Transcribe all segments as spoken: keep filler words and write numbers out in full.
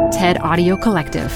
TED Audio Collective.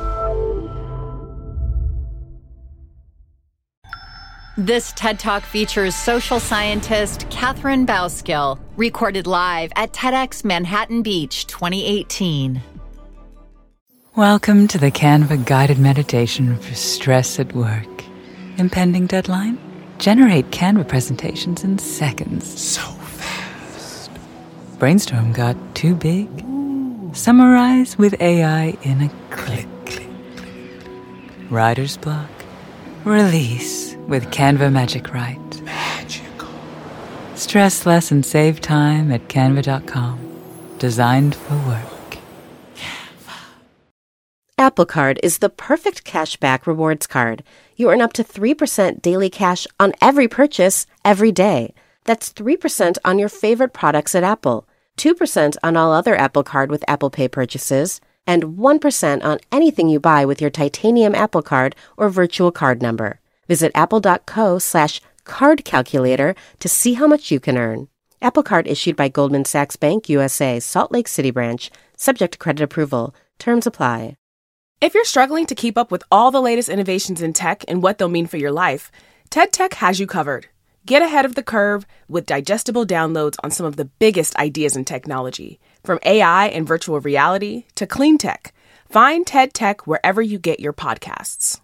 This TED Talk features social scientist Catherine Bauskill, recorded live at TEDx Manhattan Beach twenty eighteen. Welcome to the Canva guided meditation for stress at work. Impending deadline? Generate Canva presentations in seconds. So fast. Brainstorm got too big? Ooh. Summarize with A I in a click. Click, click, click. Writer's block? Release with Canva Magic Write. Magical. Stress less and save time at canva dot com. Designed for work. Apple Card is the perfect cashback rewards card. You earn up to three percent daily cash on every purchase, every day. That's three percent on your favorite products at Apple, two percent on all other Apple Card with Apple Pay purchases, and one percent on anything you buy with your titanium Apple Card or virtual card number. Visit apple.co slash card calculator to see how much you can earn. Apple Card issued by Goldman Sachs Bank U S A, Salt Lake City branch, subject to credit approval. Terms apply. If you're struggling to keep up with all the latest innovations in tech and what they'll mean for your life, TED Tech has you covered. Get ahead of the curve with digestible downloads on some of the biggest ideas in technology, from A I and virtual reality to clean tech. Find TED Tech wherever you get your podcasts.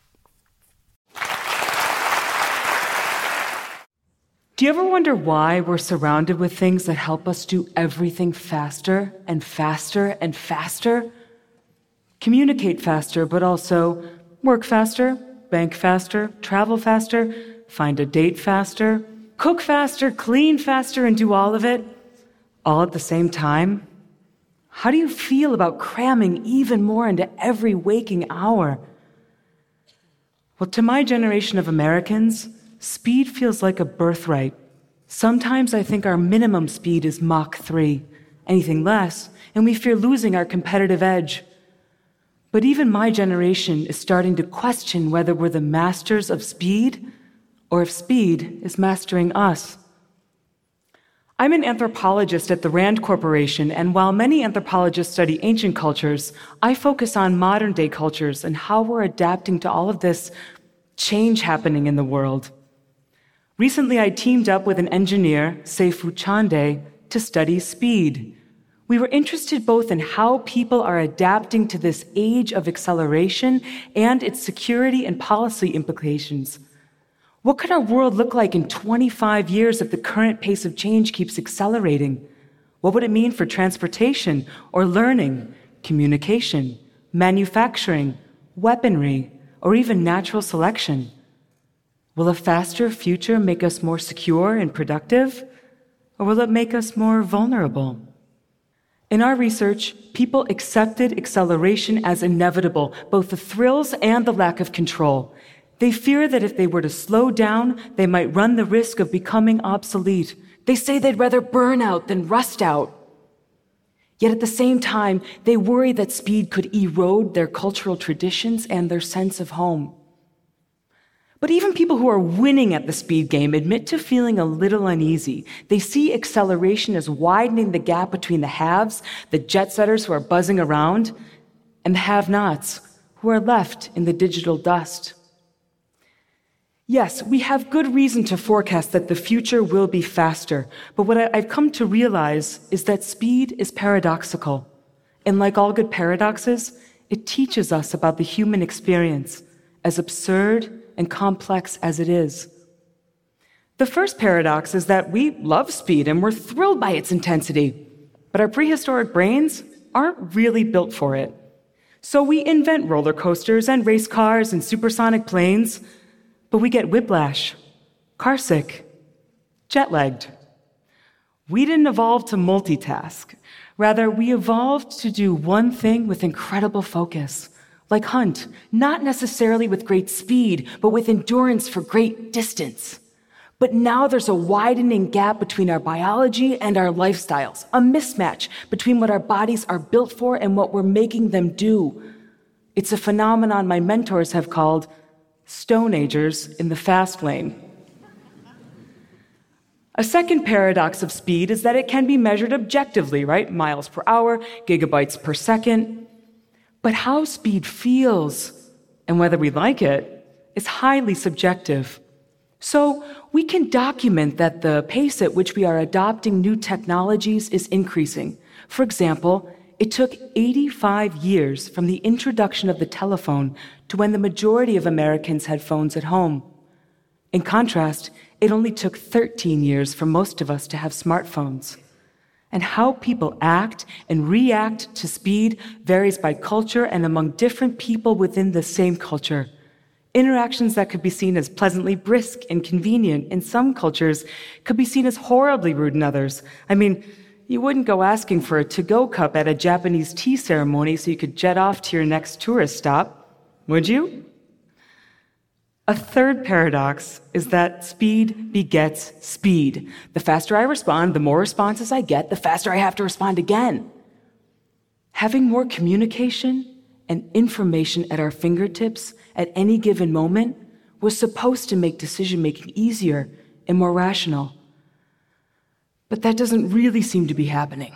Do you ever wonder why we're surrounded with things that help us do everything faster and faster and faster? Communicate faster, but also work faster, bank faster, travel faster, find a date faster, cook faster, clean faster, and do all of it, all at the same time? How do you feel about cramming even more into every waking hour? Well, to my generation of Americans, speed feels like a birthright. Sometimes I think our minimum speed is Mach three, anything less, and we fear losing our competitive edge. But even my generation is starting to question whether we're the masters of speed or if speed is mastering us. I'm an anthropologist at the Rand Corporation, and while many anthropologists study ancient cultures, I focus on modern-day cultures and how we're adapting to all of this change happening in the world. Recently, I teamed up with an engineer, Seifu Chande, to study speed. We were interested both in how people are adapting to this age of acceleration and its security and policy implications. What could our world look like in twenty-five years if the current pace of change keeps accelerating? What would it mean for transportation or learning, communication, manufacturing, weaponry, or even natural selection? Will a faster future make us more secure and productive, or will it make us more vulnerable? In our research, people accepted acceleration as inevitable, both the thrills and the lack of control. They fear that if they were to slow down, they might run the risk of becoming obsolete. They say they'd rather burn out than rust out. Yet at the same time, they worry that speed could erode their cultural traditions and their sense of home. But even people who are winning at the speed game admit to feeling a little uneasy. They see acceleration as widening the gap between the haves, the jet setters who are buzzing around, and the have-nots who are left in the digital dust. Yes, we have good reason to forecast that the future will be faster, but what I've come to realize is that speed is paradoxical. And like all good paradoxes, it teaches us about the human experience, as absurd and complex as it is. The first paradox is that we love speed and we're thrilled by its intensity, but our prehistoric brains aren't really built for it. So we invent roller coasters and race cars and supersonic planes, but we get whiplash, carsick, jet-lagged. We didn't evolve to multitask. Rather, we evolved to do one thing with incredible focus. Like hunt, not necessarily with great speed, but with endurance for great distance. But now there's a widening gap between our biology and our lifestyles, a mismatch between what our bodies are built for and what we're making them do. It's a phenomenon my mentors have called Stone Agers in the fast lane. A second paradox of speed is that it can be measured objectively, right? Miles per hour, gigabytes per second. But how speed feels, and whether we like it, is highly subjective. So we can document that the pace at which we are adopting new technologies is increasing. For example, it took eighty-five years from the introduction of the telephone to when the majority of Americans had phones at home. In contrast, it only took thirteen years for most of us to have smartphones. And how people act and react to speed varies by culture and among different people within the same culture. Interactions that could be seen as pleasantly brisk and convenient in some cultures could be seen as horribly rude in others. I mean, you wouldn't go asking for a to-go cup at a Japanese tea ceremony so you could jet off to your next tourist stop, would you? A third paradox is that speed begets speed. The faster I respond, the more responses I get, the faster I have to respond again. Having more communication and information at our fingertips at any given moment was supposed to make decision-making easier and more rational. But that doesn't really seem to be happening.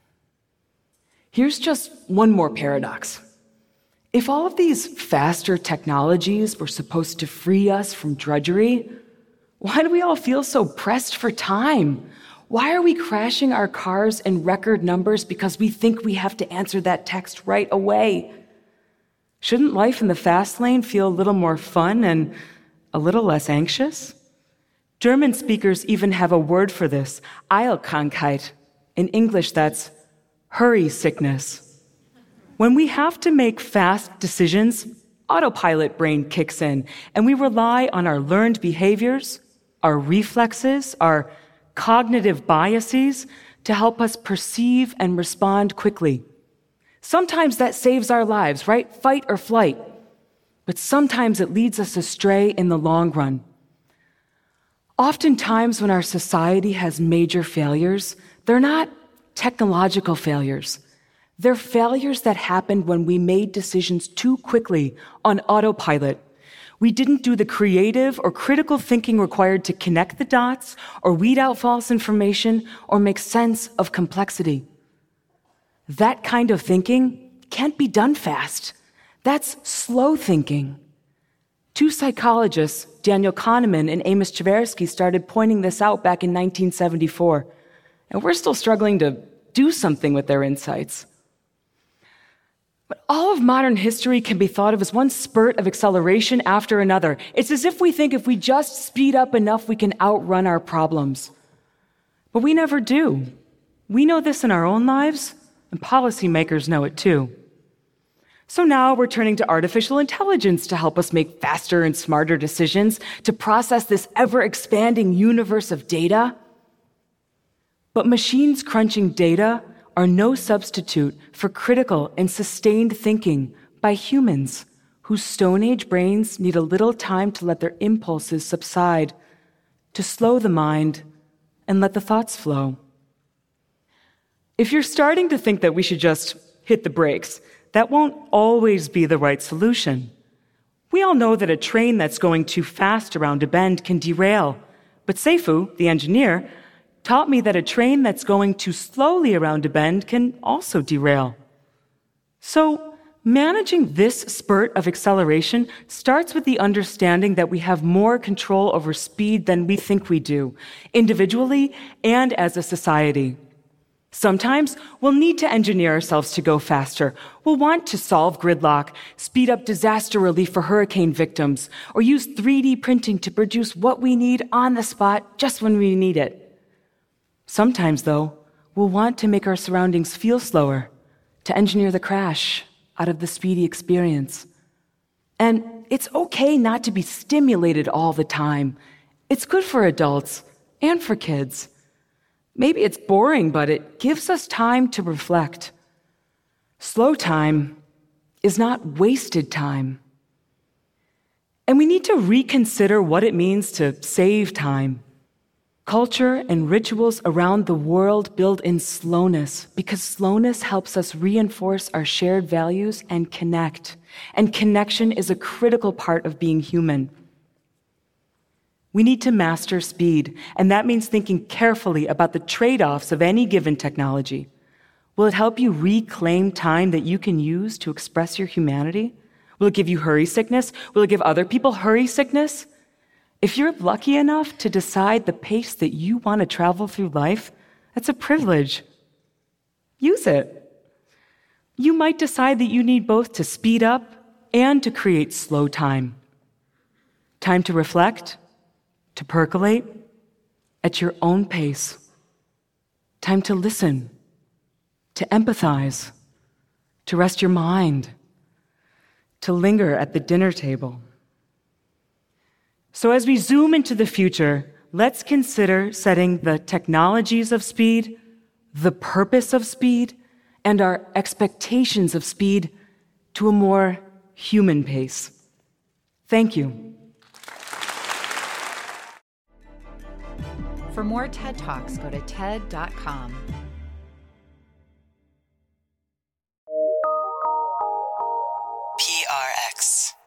Here's just one more paradox. If all of these faster technologies were supposed to free us from drudgery, why do we all feel so pressed for time? Why are we crashing our cars in record numbers because we think we have to answer that text right away? Shouldn't life in the fast lane feel a little more fun and a little less anxious? German speakers even have a word for this, Eilkrankheit. In English, that's hurry sickness. When we have to make fast decisions, autopilot brain kicks in, and we rely on our learned behaviors, our reflexes, our cognitive biases to help us perceive and respond quickly. Sometimes that saves our lives, right? Fight or flight. But sometimes it leads us astray in the long run. Oftentimes when our society has major failures, they're not technological failures. They're failures that happened when we made decisions too quickly on autopilot. We didn't do the creative or critical thinking required to connect the dots or weed out false information or make sense of complexity. That kind of thinking can't be done fast. That's slow thinking. Two psychologists, Daniel Kahneman and Amos Tversky, started pointing this out back in nineteen seventy-four, and we're still struggling to do something with their insights. But all of modern history can be thought of as one spurt of acceleration after another. It's as if we think if we just speed up enough, we can outrun our problems. But we never do. We know this in our own lives, and policymakers know it too. So now we're turning to artificial intelligence to help us make faster and smarter decisions, to process this ever-expanding universe of data. But machines crunching data are no substitute for critical and sustained thinking by humans whose Stone Age brains need a little time to let their impulses subside, to slow the mind and let the thoughts flow. If you're starting to think that we should just hit the brakes, that won't always be the right solution. We all know that a train that's going too fast around a bend can derail, but Seifu, the engineer, taught me that a train that's going too slowly around a bend can also derail. So, managing this spurt of acceleration starts with the understanding that we have more control over speed than we think we do, individually and as a society. Sometimes we'll need to engineer ourselves to go faster. We'll want to solve gridlock, speed up disaster relief for hurricane victims, or use three D printing to produce what we need on the spot just when we need it. Sometimes, though, we'll want to make our surroundings feel slower, to engineer the crash out of the speedy experience. And it's okay not to be stimulated all the time. It's good for adults and for kids. Maybe it's boring, but it gives us time to reflect. Slow time is not wasted time. And we need to reconsider what it means to save time. Culture and rituals around the world build in slowness because slowness helps us reinforce our shared values and connect. And connection is a critical part of being human. We need to master speed, and that means thinking carefully about the trade-offs of any given technology. Will it help you reclaim time that you can use to express your humanity? Will it give you hurry sickness? Will it give other people hurry sickness? If you're lucky enough to decide the pace that you want to travel through life, that's a privilege. Use it. You might decide that you need both to speed up and to create slow time. Time to reflect, to percolate, at your own pace. Time to listen, to empathize, to rest your mind, to linger at the dinner table. So as we zoom into the future, let's consider setting the technologies of speed, the purpose of speed, and our expectations of speed to a more human pace. Thank you. For more TED Talks, go to ted dot com. P R X.